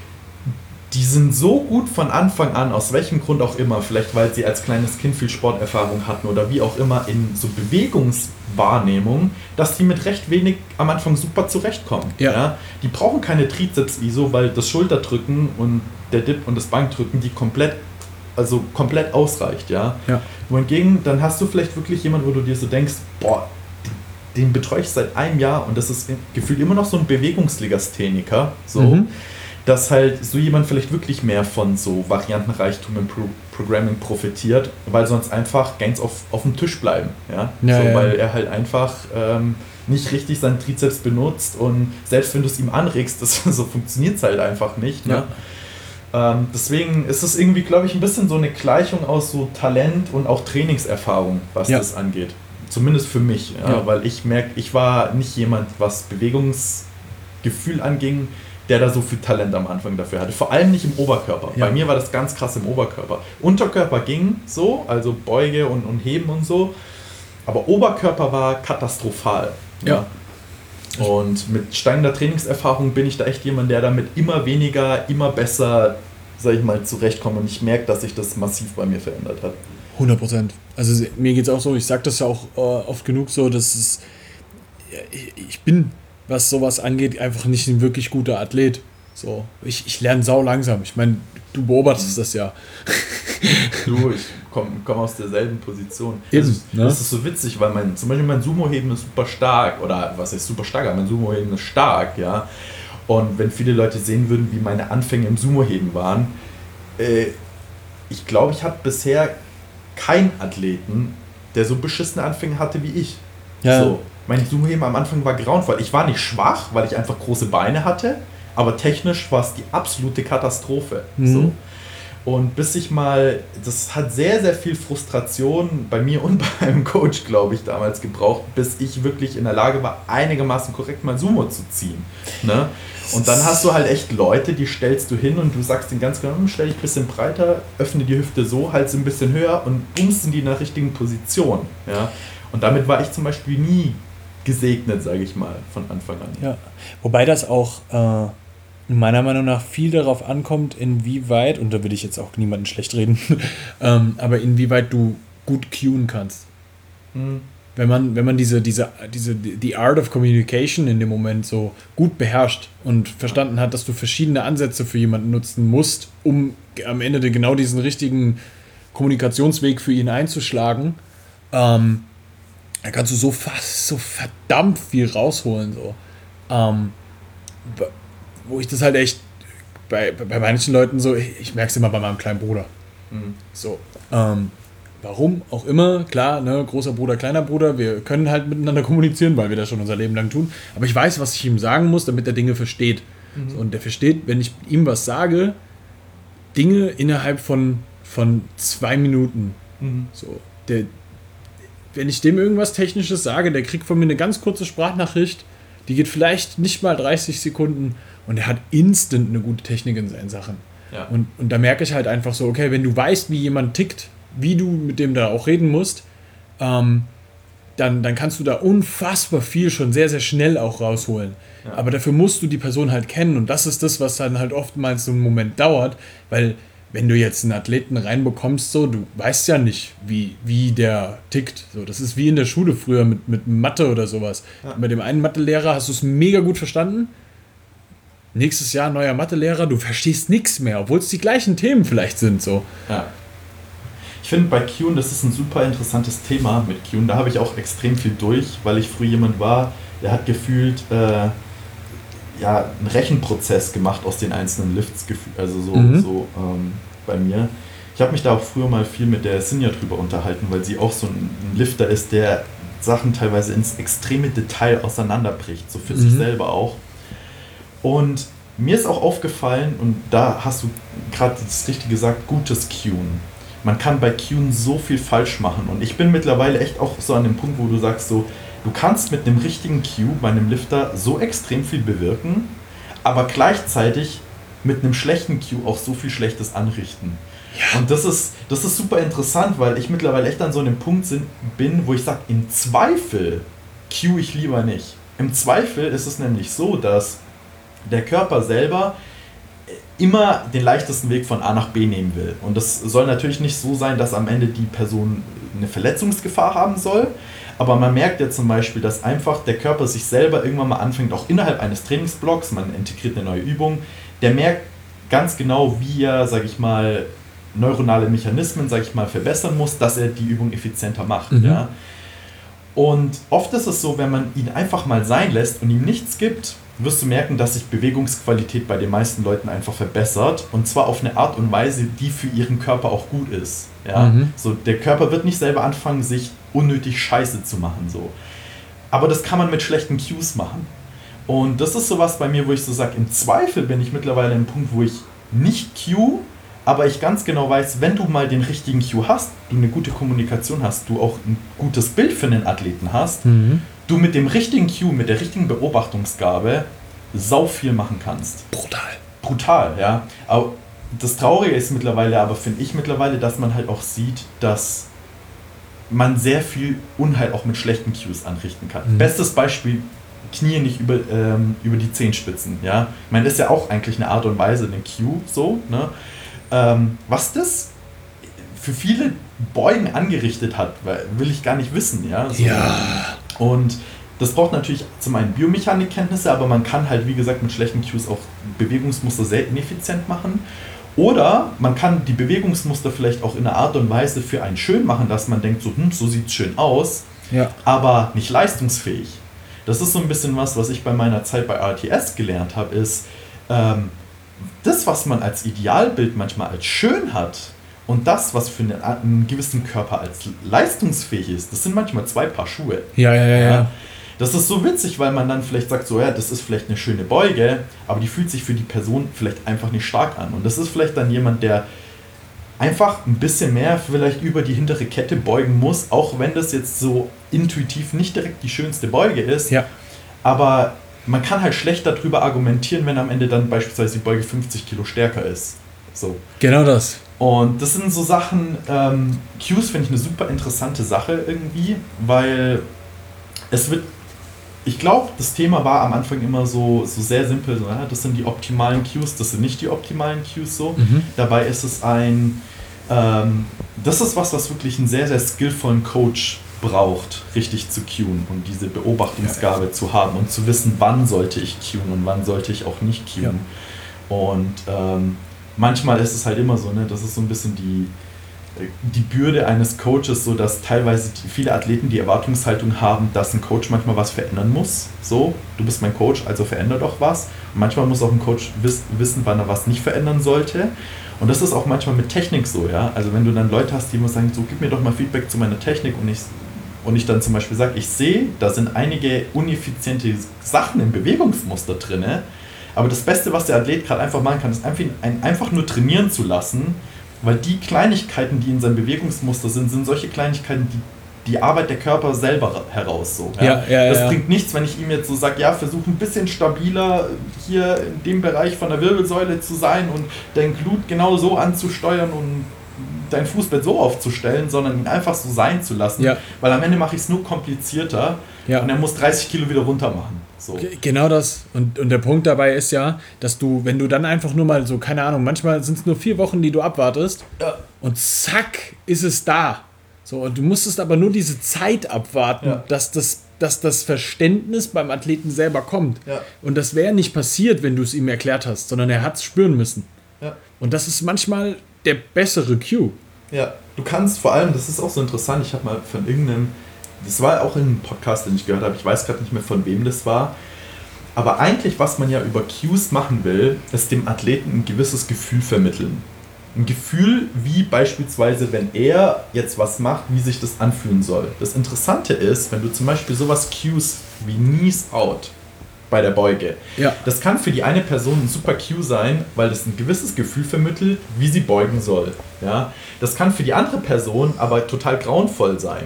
B: die sind so gut von Anfang an, aus welchem Grund auch immer, vielleicht weil sie als kleines Kind viel Sporterfahrung hatten oder wie auch immer in so Bewegungswahrnehmung, dass die mit recht wenig am Anfang super zurechtkommen.
A: Ja.
B: Ja? Die brauchen keine Trizeps-I S O, weil das Schulterdrücken und der Dip und das Bankdrücken, die komplett, also komplett ausreicht. Ja?
A: Ja.
B: Wohingegen, dann hast du vielleicht wirklich jemanden, wo du dir so denkst, boah, den betreue ich seit einem Jahr und das ist gefühlt immer noch so ein Bewegungslegastheniker, so. Mhm. Dass halt so jemand vielleicht wirklich mehr von so Variantenreichtum im Pro- Programming profitiert, weil sonst einfach Gains auf, auf dem Tisch bleiben. Ja?
A: Ja,
B: so,
A: ja.
B: Weil er halt einfach ähm, nicht richtig seinen Trizeps benutzt und selbst wenn du es ihm anregst, das, so funktioniert es halt einfach nicht. Ne? Ja. Ähm, deswegen ist es irgendwie, glaube ich, ein bisschen so eine Gleichung aus so Talent und auch Trainingserfahrung, was ja. das angeht. Zumindest für mich, ja,
A: Ja.
B: weil ich merke, ich war nicht jemand, was Bewegungsgefühl anging, der da so viel Talent am Anfang dafür hatte. Vor allem nicht im Oberkörper.
A: Ja.
B: Bei mir war das ganz krass im Oberkörper. Unterkörper ging so, also Beuge und, und Heben und so, aber Oberkörper war katastrophal.
A: Ja.
B: Und mit steigender Trainingserfahrung bin ich da echt jemand, der damit immer weniger, immer besser, sag ich mal, zurechtkommt. Und ich merke, dass sich das massiv bei mir verändert hat.
A: hundert Prozent. Also mir geht es auch so, ich sage das ja auch äh, oft genug so, dass es, ja, ich, ich bin, was sowas angeht, einfach nicht ein wirklich guter Athlet. So, ich, ich lerne sau langsam. Ich meine, du beobachtest das ja.
B: Du, ich komme komm aus derselben Position.
A: Eben,
B: das,
A: ne?
B: das ist so witzig, weil mein, zum Beispiel mein Sumo-Heben ist super stark, oder was heißt super stark, aber mein Sumo-Heben ist stark, ja. Und wenn viele Leute sehen würden, wie meine Anfänge im Sumo-Heben waren, äh, ich glaube, ich habe bisher keinen Athleten, der so beschissene Anfänge hatte wie ich.
A: Ja.
B: So, mein Sumo-Heben am Anfang war grauenvoll. Ich war nicht schwach, weil ich einfach große Beine hatte, aber technisch war es die absolute Katastrophe.
A: Mhm.
B: So. Und bis ich mal, das hat sehr, sehr viel Frustration bei mir und beim Coach, glaube ich, damals gebraucht, bis ich wirklich in der Lage war, einigermaßen korrekt mal Sumo zu ziehen. Ne? Und dann hast du halt echt Leute, die stellst du hin und du sagst denen ganz genau, stell dich ein bisschen breiter, öffne die Hüfte so, halt sie ein bisschen höher und bumst in die in der richtigen Position. Ja? Und damit war ich zum Beispiel nie gesegnet, sage ich mal, von Anfang an.
A: Ja, wobei das auch äh, meiner Meinung nach viel darauf ankommt, inwieweit, und da will ich jetzt auch niemanden schlecht reden, ähm, aber inwieweit du gut cueen kannst.
B: Mhm.
A: Wenn man, wenn man diese, diese, diese, die Art of Communication in dem Moment so gut beherrscht und verstanden hat, dass du verschiedene Ansätze für jemanden nutzen musst, um am Ende genau diesen richtigen Kommunikationsweg für ihn einzuschlagen, ähm, da kannst du so fast so verdammt viel rausholen. So. Ähm, wo ich das halt echt bei, bei manchen Leuten so, ich, ich merke es immer bei meinem kleinen Bruder.
B: Mhm.
A: So, ähm, warum auch immer, klar, ne, großer Bruder, kleiner Bruder, wir können halt miteinander kommunizieren, weil wir das schon unser Leben lang tun, aber ich weiß, was ich ihm sagen muss, damit er Dinge versteht.
B: Mhm.
A: So, und der versteht, wenn ich ihm was sage, Dinge innerhalb von, von zwei Minuten.
B: Mhm.
A: So, der, wenn ich dem irgendwas Technisches sage, der kriegt von mir eine ganz kurze Sprachnachricht, die geht vielleicht nicht mal dreißig Sekunden und er hat instant eine gute Technik in seinen Sachen.
B: Ja.
A: Und, und da merke ich halt einfach so, okay, wenn du weißt, wie jemand tickt, wie du mit dem da auch reden musst, ähm, dann, dann kannst du da unfassbar viel schon sehr, sehr schnell auch rausholen.
B: Ja.
A: Aber dafür musst du die Person halt kennen und das ist das, was dann halt oftmals so einen Moment dauert, weil wenn du jetzt einen Athleten reinbekommst, so, du weißt ja nicht, wie, wie der tickt. So, das ist wie in der Schule früher mit, mit Mathe oder sowas.
B: Ja.
A: Bei dem einen Mathelehrer hast du es mega gut verstanden. Nächstes Jahr neuer Mathelehrer, du verstehst nichts mehr, obwohl es die gleichen Themen vielleicht sind. So.
B: Ja. Ich finde bei Cueen, das ist ein super interessantes Thema mit Cueen. Da habe ich auch extrem viel durch, weil ich früher jemand war, der hat gefühlt äh, ja, einen Rechenprozess gemacht aus den einzelnen Lifts, also so,
A: Mhm.
B: so ähm, bei mir. Ich habe mich da auch früher mal viel mit der Sinja drüber unterhalten, weil sie auch so ein, ein Lifter ist, der Sachen teilweise ins extreme Detail auseinanderbricht, so für
A: Mhm.
B: sich selber auch. Und mir ist auch aufgefallen, und da hast du gerade das Richtige gesagt, gutes Cueen. Man kann bei Cueen so viel falsch machen. Und ich bin mittlerweile echt auch so an dem Punkt, wo du sagst so, du kannst mit einem richtigen Cue bei einem Lifter so extrem viel bewirken, aber gleichzeitig mit einem schlechten Cue auch so viel Schlechtes anrichten.
A: Ja.
B: Und das ist, das ist super interessant, weil ich mittlerweile echt an so einem Punkt sind, bin, wo ich sage, im Zweifel cue ich lieber nicht. Im Zweifel ist es nämlich so, dass der Körper selber immer den leichtesten Weg von A nach B nehmen will. Und das soll natürlich nicht so sein, dass am Ende die Person eine Verletzungsgefahr haben soll, aber man merkt ja zum Beispiel, dass einfach der Körper sich selber irgendwann mal anfängt, auch innerhalb eines Trainingsblocks, man integriert eine neue Übung, der merkt ganz genau, wie er, sag ich mal, neuronale Mechanismen, sag ich mal, verbessern muss, dass er die Übung effizienter macht.
A: Mhm.
B: Ja? Und oft ist es so, wenn man ihn einfach mal sein lässt und ihm nichts gibt, wirst du merken, dass sich Bewegungsqualität bei den meisten Leuten einfach verbessert, und zwar auf eine Art und Weise, die für ihren Körper auch gut ist. Ja?
A: Mhm.
B: So, der Körper wird nicht selber anfangen, sich unnötig Scheiße zu machen. So. Aber das kann man mit schlechten Cues machen. Und das ist sowas bei mir, wo ich so sage, im Zweifel bin ich mittlerweile im Punkt, wo ich nicht cue, aber ich ganz genau weiß, wenn du mal den richtigen Cue hast, du eine gute Kommunikation hast, du auch ein gutes Bild für den Athleten hast, mhm. du mit dem richtigen Cue, mit der richtigen Beobachtungsgabe sau viel machen kannst.
A: Brutal.
B: Brutal, ja. Aber das Traurige ist mittlerweile, aber finde ich mittlerweile, dass man halt auch sieht, dass man sehr viel Unheil auch mit schlechten Cues anrichten kann. Mhm. Bestes Beispiel, Knie nicht über, ähm, über die Zehenspitzen, ja. Ich meine, das ist ja auch eigentlich eine Art und Weise, eine Cue, so, ne. Ähm, was das für viele Beugen angerichtet hat, will ich gar nicht wissen, ja. So.
A: Ja.
B: Und das braucht natürlich zum einen Biomechanikkenntnisse, aber man kann halt, wie gesagt, mit schlechten Cues auch Bewegungsmuster sehr ineffizient machen. Oder man kann die Bewegungsmuster vielleicht auch in einer Art und Weise für einen schön machen, dass man denkt, so, hm, so sieht es schön aus,
A: ja.
B: aber nicht leistungsfähig. Das ist so ein bisschen was, was ich bei meiner Zeit bei R T S gelernt habe, ist, ähm, das, was man als Idealbild manchmal als schön hat und das, was für einen, einen gewissen Körper als leistungsfähig ist, das sind manchmal zwei Paar Schuhe.
A: Ja, ja, ja. ja.
B: Das ist so witzig, weil man dann vielleicht sagt, so ja, das ist vielleicht eine schöne Beuge, aber die fühlt sich für die Person vielleicht einfach nicht stark an. Und das ist vielleicht dann jemand, der einfach ein bisschen mehr vielleicht über die hintere Kette beugen muss, auch wenn das jetzt so intuitiv nicht direkt die schönste Beuge ist.
A: Ja.
B: Aber man kann halt schlecht darüber argumentieren, wenn am Ende dann beispielsweise die Beuge fünfzig Kilo stärker ist. So.
A: Genau das.
B: Und das sind so Sachen, ähm, Cues finde ich eine super interessante Sache irgendwie, weil es wird, ich glaube, das Thema war am Anfang immer so, so sehr simpel, so, ja, das sind die optimalen Cues, das sind nicht die optimalen Cues so. Mhm. Dabei ist es ein, ähm, das ist was, was wirklich einen sehr, sehr skillvollen Coach braucht, richtig zu cuen und diese Beobachtungsgabe ja, ja. zu haben und zu wissen, wann sollte ich cuen und wann sollte ich auch nicht cuen. Ja. Und ähm, manchmal ist es halt immer so, ne, das ist so ein bisschen die, die Bürde eines Coaches, so dass teilweise die, viele Athleten die Erwartungshaltung haben, dass ein Coach manchmal was verändern muss. So, du bist mein Coach, also veränder doch was. Und manchmal muss auch ein Coach wiss, wissen, wann er was nicht verändern sollte. Und das ist auch manchmal mit Technik so, ja. Also wenn du dann Leute hast, die immer sagen, so gib mir doch mal Feedback zu meiner Technik und ich und ich dann zum Beispiel sage, ich sehe, da sind einige ineffiziente Sachen im Bewegungsmuster drin, aber das Beste, was der Athlet gerade einfach machen kann, ist einfach, ihn einfach nur trainieren zu lassen, weil die Kleinigkeiten, die in seinem Bewegungsmuster sind, sind solche Kleinigkeiten, die die Arbeit der Körper selber heraus. So, ja?
A: Ja, ja,
B: das
A: ja.
B: bringt nichts, wenn ich ihm jetzt so sage, ja, versuch ein bisschen stabiler hier in dem Bereich von der Wirbelsäule zu sein und dein Glut genau so anzusteuern und dein Fußbett so aufzustellen, sondern ihn einfach so sein zu lassen,
A: ja.
B: weil am Ende mache ich es nur komplizierter ja. und er muss dreißig Kilo wieder runter machen. So.
A: Genau das. Und, und der Punkt dabei ist ja, dass du, wenn du dann einfach nur mal so, keine Ahnung, manchmal sind es nur vier Wochen, die du abwartest
B: ja.
A: und zack, ist es da. So, und du musstest aber nur diese Zeit abwarten,
B: ja.
A: dass das dass das Verständnis beim Athleten selber kommt.
B: Ja.
A: Und das wäre nicht passiert, wenn du es ihm erklärt hast, sondern er hat es spüren müssen.
B: Ja.
A: Und das ist manchmal der bessere Cue.
B: Ja, du kannst vor allem, das ist auch so interessant, ich habe mal von irgendeinem, das war auch in einem Podcast, den ich gehört habe, ich weiß gerade nicht mehr von wem das war, aber eigentlich, was man ja über Cues machen will, ist dem Athleten ein gewisses Gefühl vermitteln. Ein Gefühl, wie beispielsweise, wenn er jetzt was macht, wie sich das anfühlen soll. Das Interessante ist, wenn du zum Beispiel sowas cues wie Knees Out bei der Beuge.
A: Ja.
B: Das kann für die eine Person ein super Cue sein, weil das ein gewisses Gefühl vermittelt, wie sie beugen soll. Ja? Das kann für die andere Person aber total grauenvoll sein.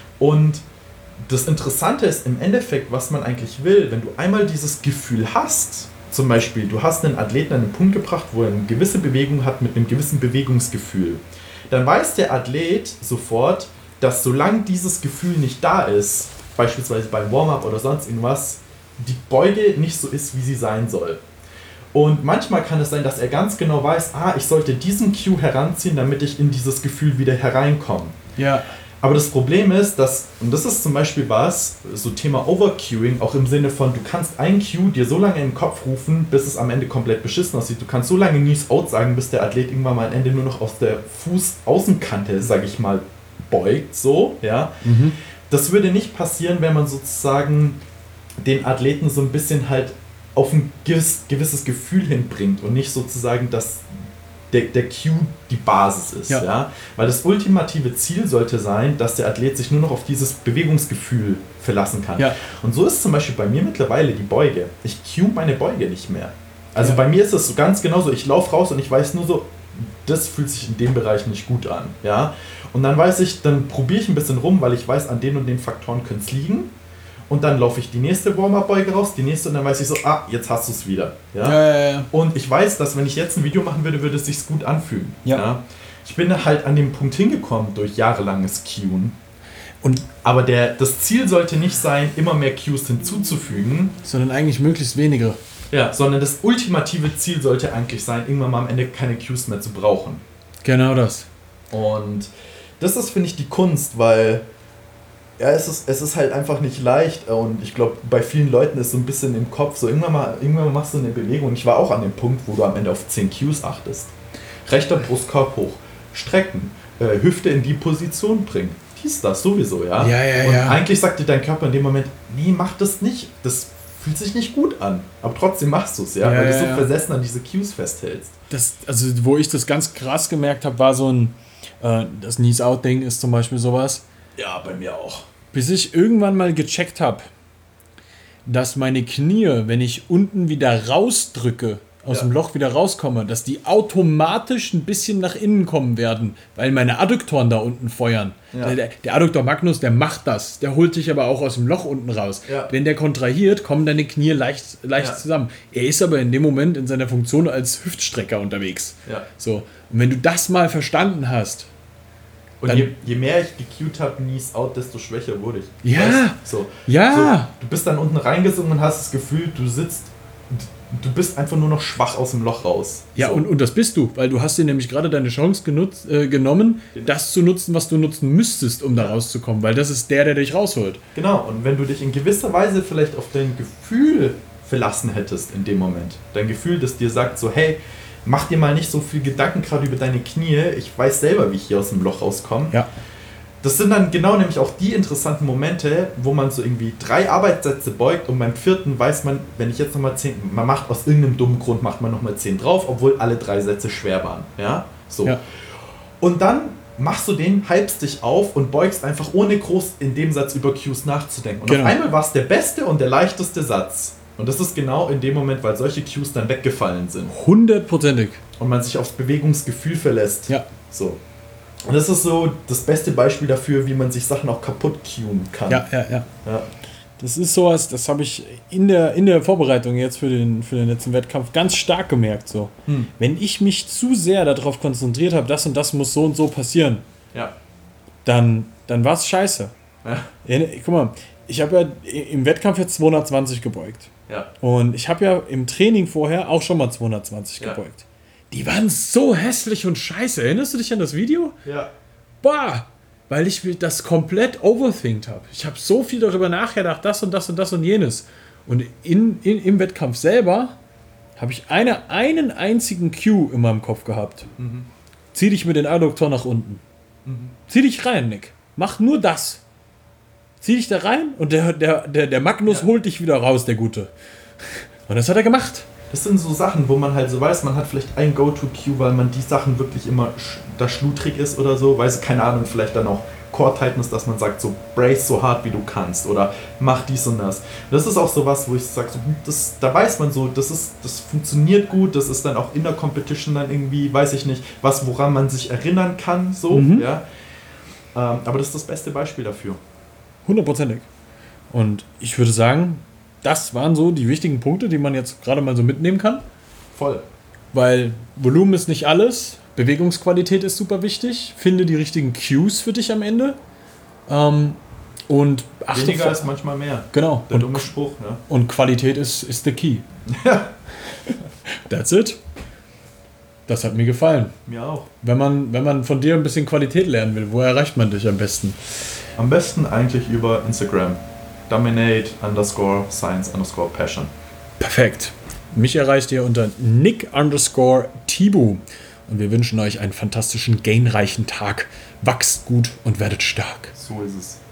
B: Und das Interessante ist im Endeffekt, was man eigentlich will, wenn du einmal dieses Gefühl hast, zum Beispiel, du hast einen Athleten an einen Punkt gebracht, wo er eine gewisse Bewegung hat mit einem gewissen Bewegungsgefühl, dann weiß der Athlet sofort, dass solange dieses Gefühl nicht da ist, beispielsweise beim Warm-up oder sonst irgendwas, die Beuge nicht so ist, wie sie sein soll. Und manchmal kann es sein, dass er ganz genau weiß, ah, ich sollte diesen Cue heranziehen, damit ich in dieses Gefühl wieder hereinkomme.
A: Ja.
B: Aber das Problem ist, dass, und das ist zum Beispiel was, so Thema Overcuing, auch im Sinne von, du kannst ein Cue dir so lange in den Kopf rufen, bis es am Ende komplett beschissen aussieht. Du kannst so lange Knees Out sagen, bis der Athlet irgendwann mal am Ende nur noch aus der Fußaußenkante, sag ich mal, beugt, so, ja.
A: Mhm.
B: Das würde nicht passieren, wenn man sozusagen den Athleten so ein bisschen halt auf ein gewiss, gewisses Gefühl hinbringt und nicht sozusagen, dass der, der Cue die Basis ist. Ja. Ja? Weil das ultimative Ziel sollte sein, dass der Athlet sich nur noch auf dieses Bewegungsgefühl verlassen kann.
A: Ja.
B: Und so ist zum Beispiel bei mir mittlerweile die Beuge. Ich cue meine Beuge nicht mehr. Also
A: ja.
B: bei mir ist es so ganz genauso, ich laufe raus und ich weiß nur so, das fühlt sich in dem Bereich nicht gut an. Ja? Und dann weiß ich, dann probiere ich ein bisschen rum, weil ich weiß, an den und den Faktoren könnte es liegen. Und dann laufe ich die nächste Warm-Up-Beuge raus, die nächste, und dann weiß ich so, ah, jetzt hast du es wieder. Ja?
A: Ja, ja, ja.
B: Und ich weiß, dass wenn ich jetzt ein Video machen würde, würde es sich gut anfühlen.
A: Ja.
B: Ja? Ich bin halt an dem Punkt hingekommen durch jahrelanges Cueen.
A: Und
B: Aber der, das Ziel sollte nicht sein, immer mehr Cues hinzuzufügen,
A: sondern eigentlich möglichst wenige.
B: ja, sondern das ultimative Ziel sollte eigentlich sein, irgendwann mal am Ende keine Cues mehr zu brauchen.
A: Genau das.
B: Und das ist, finde ich, die Kunst, weil ja, es ist, es ist halt einfach nicht leicht und ich glaube, bei vielen Leuten ist so ein bisschen im Kopf, so irgendwann mal, irgendwann mal machst du eine Bewegung. Ich war auch an dem Punkt, wo du am Ende auf zehn Cues achtest. Rechter Brustkorb hoch, strecken, äh, Hüfte in die Position bringen. Dies, das sowieso, ja.
A: Ja, ja,
B: und
A: ja.
B: eigentlich sagt dir dein Körper in dem Moment, nee, mach das nicht. Das fühlt sich nicht gut an. Aber trotzdem machst du es, ja,
A: Ja,
B: weil
A: ja,
B: du so
A: ja.
B: versessen an diese Cues festhältst.
A: Das, also wo ich das ganz krass gemerkt habe, war so ein, äh, das Knees-Out-Ding ist zum Beispiel sowas.
B: Ja, bei mir auch.
A: Bis ich irgendwann mal gecheckt habe, dass meine Knie, wenn ich unten wieder rausdrücke, aus
B: Ja.
A: dem Loch wieder rauskomme, dass die automatisch ein bisschen nach innen kommen werden, weil meine Adduktoren da unten feuern.
B: Ja.
A: Der, der Adduktor Magnus, der macht das. Der holt dich aber auch aus dem Loch unten raus.
B: Ja.
A: Wenn der kontrahiert, kommen deine Knie leicht, leicht
B: Ja.
A: zusammen. Er ist aber in dem Moment in seiner Funktion als Hüftstrecker unterwegs.
B: Ja.
A: So. Und wenn du das mal verstanden hast,
B: Und
A: Dann-
B: je, je mehr ich gecued habe, Knees out, desto schwächer wurde ich.
A: Ja.
B: Weißt, so.
A: ja,
B: So, du bist dann unten reingesungen und hast das Gefühl, du sitzt, du bist einfach nur noch schwach aus dem Loch raus.
A: Ja,
B: so.
A: und, und das bist du, weil du hast dir nämlich gerade deine Chance genutzt, äh, genommen, das zu nutzen, was du nutzen müsstest, um da rauszukommen, weil das ist der, der dich rausholt.
B: Genau, und wenn du dich in gewisser Weise vielleicht auf dein Gefühl verlassen hättest in dem Moment, dein Gefühl, das dir sagt so, hey, mach dir mal nicht so viel Gedanken gerade über deine Knie, ich weiß selber, wie ich hier aus dem Loch rauskomme.
A: Ja.
B: Das sind dann genau nämlich auch die interessanten Momente, wo man so irgendwie drei Arbeitssätze beugt und beim vierten weiß man, wenn ich jetzt nochmal zehn, man macht aus irgendeinem dummen Grund, macht man nochmal zehn drauf, obwohl alle drei Sätze schwer waren. Ja, so.
A: Ja.
B: Und dann machst du den, hypst dich auf und beugst einfach ohne groß in dem Satz über Cues nachzudenken. Und
A: Genau.
B: auf einmal war es der beste und der leichteste Satz. Und das ist genau in dem Moment, weil solche Cues dann weggefallen sind.
A: Hundertprozentig.
B: Und man sich aufs Bewegungsgefühl verlässt.
A: Ja.
B: So. Und das ist so das beste Beispiel dafür, wie man sich Sachen auch kaputt cuen kann.
A: Ja, ja, ja.
B: Ja.
A: Das ist sowas, das habe ich in der, in der Vorbereitung jetzt für den, für den letzten Wettkampf ganz stark gemerkt. So.
B: Hm.
A: Wenn ich mich zu sehr darauf konzentriert habe, das und das muss so und so passieren,
B: Ja.
A: dann, dann war es scheiße.
B: Ja.
A: Ja, guck mal, ich habe ja im Wettkampf jetzt zweihundertzwanzig gebeugt.
B: Ja.
A: Und ich habe ja im Training vorher auch schon mal zweihundertzwanzig
B: Ja.
A: gebeugt. Die waren so hässlich und scheiße. Erinnerst du dich an das Video?
B: Ja.
A: Boah! Weil ich das komplett overthinkt habe. Ich habe so viel darüber nachgedacht, das und das und das und jenes. Und in, in, im Wettkampf selber habe ich eine, einen einzigen Cue in meinem Kopf gehabt.
B: Mhm.
A: Zieh dich mit den Adduktor nach unten.
B: Mhm.
A: Zieh dich rein, Nick. Mach nur das. Zieh dich da rein und der, der, der, der Magnus
B: Ja.
A: holt dich wieder raus, der Gute. Und das hat er gemacht.
B: Das sind so Sachen, wo man halt so weiß, man hat vielleicht ein Go-To-Cue, weil man die Sachen wirklich immer sch- da schludrig ist oder so. Weiß, keine Ahnung, vielleicht dann auch Core-Tightness, dass man sagt, so brace so hart wie du kannst oder mach dies und das. Das ist auch so was, wo ich sage, so, hm, das, da weiß man so, das, ist, das funktioniert gut, das ist dann auch in der Competition dann irgendwie, weiß ich nicht, was, woran man sich erinnern kann, so,
A: Mhm.
B: ja. Ähm, aber das ist das beste Beispiel dafür.
A: Hundertprozentig. Und ich würde sagen, das waren so die wichtigen Punkte, die man jetzt gerade mal so mitnehmen kann.
B: Voll.
A: Weil Volumen ist nicht alles. Bewegungsqualität ist super wichtig. Finde die richtigen Cues für dich am Ende. Ähm, und achte
B: Weniger
A: vor-
B: ist manchmal mehr.
A: Genau.
B: Der
A: Und,
B: dumme Spruch, ne?
A: und Qualität ist, ist the key. That's it. Das hat mir gefallen.
B: Mir auch.
A: Wenn man, wenn man von dir ein bisschen Qualität lernen will, wo erreicht man dich am besten?
B: Am besten eigentlich über Instagram. Dominate underscore science underscore passion.
A: Perfekt. Mich erreicht ihr unter Nick underscore Tibu. Und wir wünschen euch einen fantastischen, gainreichen Tag. Wachst gut und werdet stark.
B: So ist es.